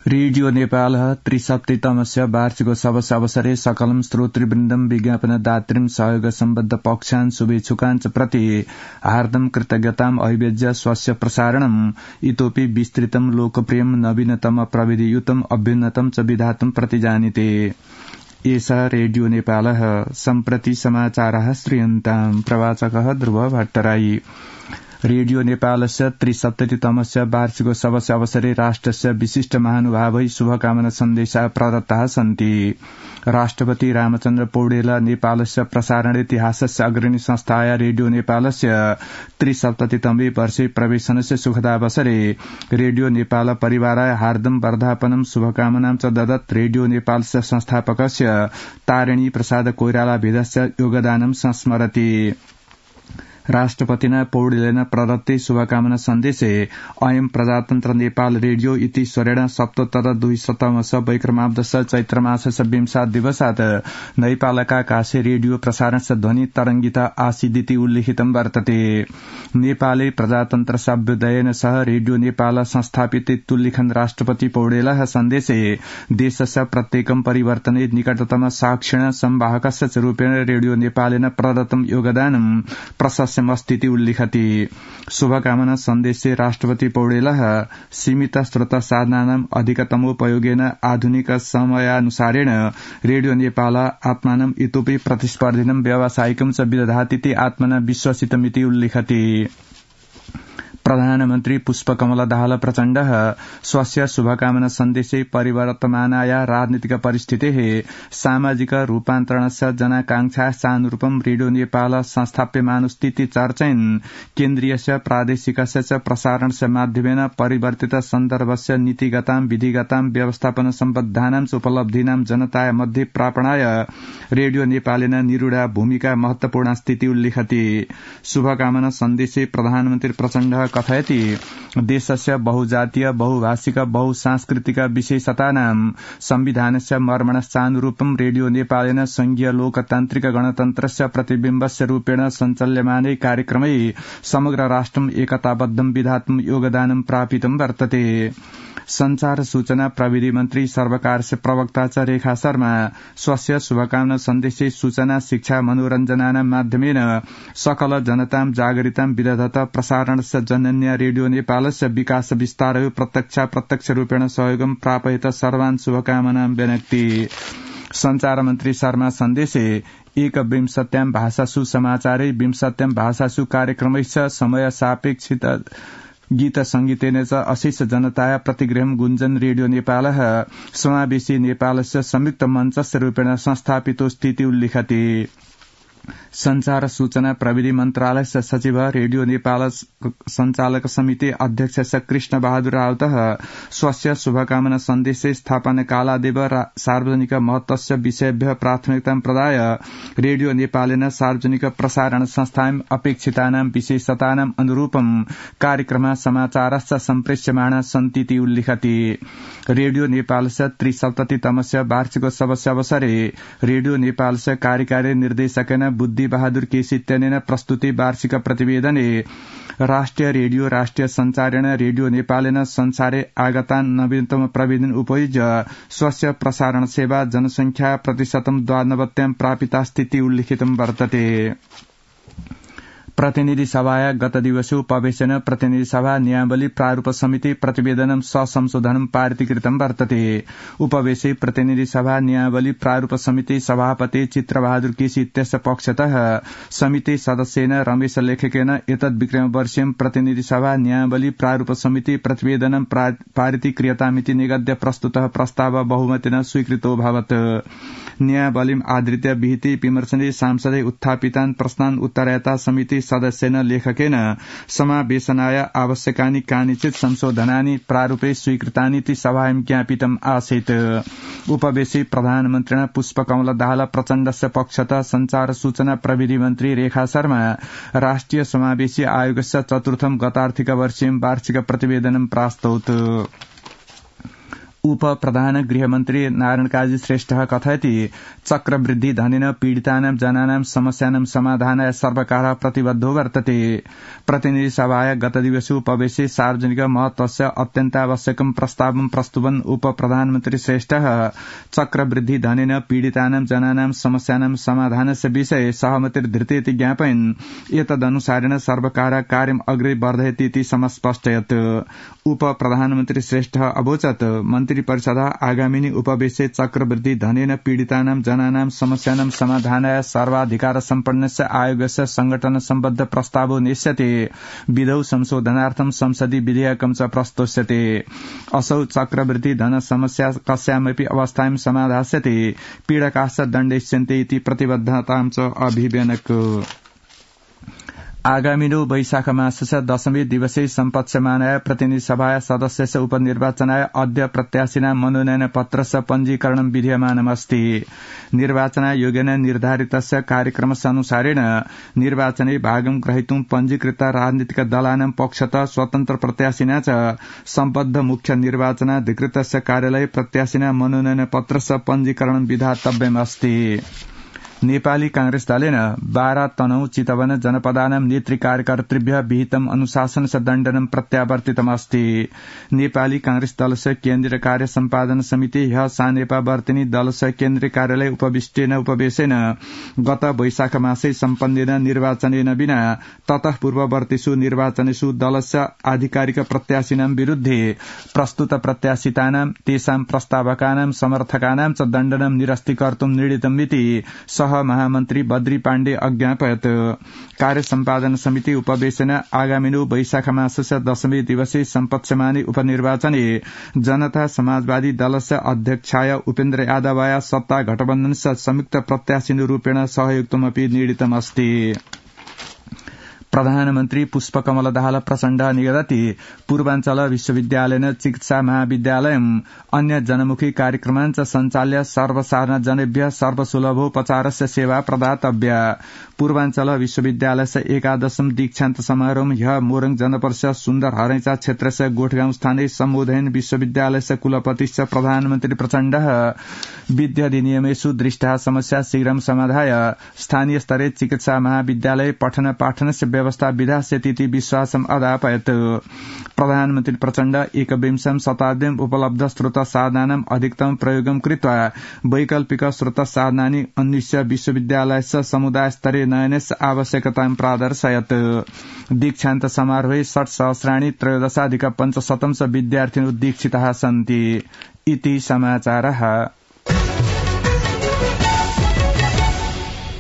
Radio Nepal त्रिसप्ततितमस्य वार्षिकोत्सवस्य अवसरे सकलं श्रोतृवृन्दं विज्ञापनदातृं सहयोग सम्बद्ध पक्षान् शुभेच्छुकान् प्रति हार्दं कृतज्ञताम् अभिव्यज्य स्वस्य प्रसारणम् इतोपि विस्तृतं लोकप्रियं नवीनतम प्रविधियुतं अभ्युन्नतं च विधातुं प्रतिजानीते। एषः रेडियो नेपालः सम्प्रति समाचारः श्रूयन्ताम्। प्रवाचकः ध्रुव भट्टराई। रेडियो नेपालस्य त्रिसप्ततितमस्य वार्षिकोत्सवस्य अवसरे राष्ट्रस्य विशिष्ट महानुभावै शुभकामना सन्देशाः प्रदत्ताः सन्ति। राष्ट्रपति रामचन्द्र पौडेल नेपालस्य प्रसारणेतिहासस्य अग्रणी संस्थाया रेडियो नेपालस्य त्रिसप्ततितमे वर्षे प्रवेशनस्य सुखदावसरे रेडियो नेपाल परिवाराय हार्दं वर्धापनं शुभकामनां च ददत्। रेडियो नेपालस्य संस्थापकस्य तारिणी प्रसाद कोइराला भेदस्य योगदानं संस्मरति। राष्ट्रपतिना पौडेलेन प्रदत्ते शुभकामना सन्देशे अयं प्रजातन्त्र नेपाल रेडियो इति स्वरेण सप्तोत्तर 200 वैक्रमाब्दस्य चैत्रमासस्य 20 दिवसात् नैपालकाकाशे रेडियो प्रसारणस्य ध्वनि तरंगिता आसीदिति उल्लिखितं वर्तते। नेपाले प्रजातन्त्र सभ्योदयेन सह रेडियो नेपाल संस्थापित तुल्लिखन् राष्ट्रपति पौडेलः सन्देशे देशस्य प्रत्येकं परिवर्तने निकटतम साक्षिण संवाहकस्य च रूपेण रेडियो नेपालेन प्रदत्तं योगदानं प्रशस्यमस्तीति उल्लिखति। शुभकामना सन्देशे राष्ट्रपति पौडेलः सीमित स्रोत साधनानां अधिकतमोपयोगेन आधुनिक समयानुसारेण रेडियो नेपाल आत्मानं इतोपि प्रतिस्पर्धिनं व्यावसायिकं च विदधातीति आत्मना विश्वसितमिति उल्लिखति। प्रधानमन्त्री पुष्पकमल दाहाल प्रचण्डः स्वस्य शुभकामना सन्देशे परिवर्तमानाया राजनीतिक परिस्थितेः सामाजिक रूपान्तरणस्य जनाकांक्षानुरूपं रेडियो नेपाल संस्थाप्यमानस्थिति चर्चयन् केन्द्रीयस्य प्रादेशिकस्य च प्रसारणस्य माध्यमेन परिवर्तित सन्दर्भस्य नीतिगतां विधिगतां व्यवस्थापन सम्बद्धानां च उपलब्धीनां जनताय मध्ये प्रापणाय रेडियो नेपालेन निरूढा भूमिका महत्वपूर्णास्तीति उल्लिखति। शुभकामना सन्देशे प्रधानमन्त्री प्रचण्डः कथयति देशस्य बहुजातीय बहुभाषिक बहुसांस्कृतिक विशेषतानां संविधानस्य मर्मणश्चानुरूपं रेडियो नेपालेन संघीय लोकतान्त्रिक गणतन्त्रस्य प्रतिबिम्बस्य रूपेण सञ्चाल्यमाने कार्यक्रमै समग्र राष्ट्रं एकताबद्धं विधातुं योगदानं प्रापितं वर्तते। संचार सूचना प्रविधि मन्त्री सर्वकारस्य प्रवक्ता च रेखा शर्मा स्वस्य शुभकामना सन्देशे सूचना शिक्षा मनोरञ्जनानां माध्यमेन सकल जनतां जागरितां विदधत प्रसारणस्य जनन्य रेडियो नेपालस्य विकास विस्तारयो प्रत्यक्ष रूपेण सहयोगं प्रापयत सर्वान् शुभकामनां व्यनक्ति। संचार मन्त्री शर्मा सन्देशे एकविंशत्यां भाषासु समाचारै विंशत्यां भाषासु कार्यक्रमैश्च समय सापेक्षित गीत संगीतेन च अशेष जनताया प्रतिगृहं गुञ्जन रेडियो नेपालः समावेशी नेपालस्य संयुक्त मञ्चस्य रूपेण संस्थापितो स्थिति उल्लिखति। संचार सूचना प्रविधि मन्त्रालयस्य सचिव रेडियो नेपाल संचालक समिति अध्यक्ष कृष्ण बहादुर राउतः स्वस्य शुभकामना सन्देशे स्थापनाकालादेव सार्वजनिक महत्वस्य विषयभ्यः प्राथमिकतां प्रदाय रेडियो नेपालेन सार्वजनिक प्रसारण संस्थायां अपेक्षितानां विशेषतानां अनुरूपं कार्यक्रमः समाचारश्च सम्प्रेष्यमाणाः सन्तीति उल्लिखति। रेडियो नेपालस्य त्रिसप्ततितमस्य वार्षिकोत्सवस्य अवसरे रेडियो नेपालस्य कार्यकारी निर्देशकेन बुद्धि बहादुर केसित्यनेन प्रस्तुति वार्षिक प्रतिवेदने राष्ट्रिय रेडियो राष्ट्रिय संचारेण रेडियो नेपालेन संसारे आगतान् नवीनतम प्रविधिन् उपयुज्य स्वस्य प्रसारण सेवा जनसंख्या प्रतिशतं 92 प्रापिता स्थिति उल्लिखितं वर्तते। प्रतिनिधि सभाया गत दिवसे उपवेशने प्रतिनिधि सभा नियमावली प्रारूप समिति प्रतिवेदनं संशोधनं पारितीकृतं वर्तते। उपवेशे प्रतिनिधि सभा नियमावली प्रारूप समिति सभापति चित्रबहादुर केसी इत्यस्य पक्षतः समिति सदस्येन रमेश लेखकेन एतद् विक्रमवर्षीयं प्रतिनिधि सभा नियमावली प्रारूप समिति प्रतिवेदनं पारितीक्रियतामिति निगद्य प्रस्तुतः प्रस्ताव बहुमतेन स्वीकृतोऽभवत्। नियमावलीम् आधृत्य विहिते विमर्शने सांसदे उत्थापितान् प्रश्नान् उत्तरयता समिति सदस्येन लेखकेन समावेशनाय आवश्यकानि कानिचित् संशोधनानि प्रारूपे स्वीकृतानीति सभायां ज्ञापितम् आसीत्। उपवेशे प्रधानमन्त्रिणा पुष्पकमल दाहाल प्रचण्डस्य पक्षतः संचार सूचना प्रविधि मन्त्री रेखा शर्मा राष्ट्रिय समावेशी आयोगस्य चतुर्थं गतार्थिक वर्षीयं वार्षिक प्रतिवेदनं प्रास्तौत्। उप प्रधान गृहमन्त्री नारायण काजी श्रेष्ठ कथयति चक्रवृद्धि धनेन पीडितानां जनानां समस्यानां समाधानाय सर्वकारः प्रतिबद्धो वर्तते। प्रतिनिधि सभाय गतदिवसे उपवेशे सार्वजनिक महत्वस्य अत्यन्तावश्यकं प्रस्तावं प्रस्तुवन् उप प्रधानमन्त्री श्रेष्ठः चक्रवृद्धि धनेन पीडितानां जनानां समस्यानां समाधानस्य विषये सहमतिर्धृतेति ज्ञापयन् एतदनुसारेण सर्वकारः कार्यम् अग्रे वर्धयतीति समस्पष्टयत्। उप प्रधानमन्त्री श्रेष्ठ अवोचत् मन्त्री परिषदः आगामिनी उपवेशे चक्रवृद्धि धनेन पीडितानां जनानां समस्यानां समाधानाय सर्वाधिकार सम्पन्नस्य आयोगस्य संगठन सम्बद्ध प्रस्तावो नेष्यते। विधौ संशोधनार्थं संसदीय विधेयकं च प्रस्तोष्यते। असौ चक्रवृद्धि धन समस्या कस्यामपि अवस्थायां समाधास्यते। पीडकाश्च दण्डयिष्यन्ते इति प्रतिबद्धतां च अभिव्यनक। आगामिनो वैशाख मासस्य दशमी दिवसे सम्पत्स्यमानाय प्रतिनिधि सभाय सदस्यस्य उपनिर्वाचनाय अद्य प्रत्याशिनां मनोनयन पत्रस्य पञ्जीकरणं विधीयमानमस्ति। निर्वाचनाय योगेन निर्धारितस्य कार्यक्रमस्यानुसारेण निर्वाचने भागं ग्रहीतुं पञ्जीकृत राजनीतिक दलानां पक्षतः स्वतन्त्र प्रत्याशिना च सम्बद्ध मुख्य निर्वाचनाधिकृतस्य कार्यालये प्रत्याशिना मनोनयन पत्रस्य पञ्जीकरणं विधातव्यमस्ति। नेपाली कांग्रेस दलेन बारा तनहु चितवन जनपदानां नेतृ कार्यकर्तृभ्यः विहितम् अनुशासनस्य दण्डनं प्रत्यावर्तितमस्ति। नेपाली कांग्रेस दलस्य केन्द्रीय कार्य सम्पादन समिति ह्यः सानेपा वर्तिनी दलस्य केन्द्रीय कार्यालय उपविष्टेन उपवेशेन गत वैशाख मासे सम्पन्नेन निर्वाचनेन विना ततः पूर्ववर्तीषु निर्वाचनेषु दलस्य आधिकारिक प्रत्याशिनां विरुद्धे प्रस्तुत प्रत्याशितानां तेषां प्रस्तावकानां समर्थकानां च दण्डनं निरस्तीकर्तुं निर्णीतमिति सह महामन्त्री बद्री पाण्डे अज्ञापयत्। कार्य सम्पादन समिति उपवेशेन आगामिनो वैशाख मासस्य दशमी दिवसे सम्पत्स्यमाने उपनिर्वाचने जनता समाजवादी दलस्य अध्यक्षाय उपेन्द्र यादवाय सत्ता गठबन्धनस्य संयुक्त प्रत्याशिरूपेण सहयोक्तुमपि निर्णीतमस्ति। प्रधानमन्त्री पुष्पकमल दाहाल प्रचण्ड निगदति पूर्वाञ्चल विश्वविद्यालयेन चिकित्सा महाविद्यालयम् अन्य जनमुखी कार्यक्रमाञ्च सञ्चाल्य सर्वसाधारण जनेभ्यः सर्वसुलभोपचारस्य सेवा प्रदातव्या। पूर्वाञ्चल विश्वविद्यालयस्य एकादशम दीक्षान्त समारोह ह्यः मोरङ जनपदस्य सुन्दर हरैचा क्षेत्रस्य गोठगाउँ स्थाने सम्बोधयन् विश्वविद्यालयस्य कुलपतिश्च प्रधानमन्त्री प्रचण्डः विद्याधिनियमेषु दृष्टा समस्या शीघ्रं समाधाय स्थानीय स्तरे चिकित्सा महाविद्यालय पठन पाठनस्य व्यवस्था विधास्यतीति विश्वासम् अदापयत्। प्रधानमन्त्री प्रचण्ड एकविंशं शताब्दीम् उपलब्ध स्रोत साधनानाम् अधिकतम प्रयोगं कृत्वा वैकल्पिक स्रोत साधनानि अन्विष्य विश्वविद्यालयस्य समुदाय स्तरे नयनस्य आवश्यकतां प्रादर्शयत्। दीक्षान्त समारोहे 60,000 त्रयोदशाधिक 500 विद्यार्थिनो दीक्षिताः सन्ति इति समाचारः।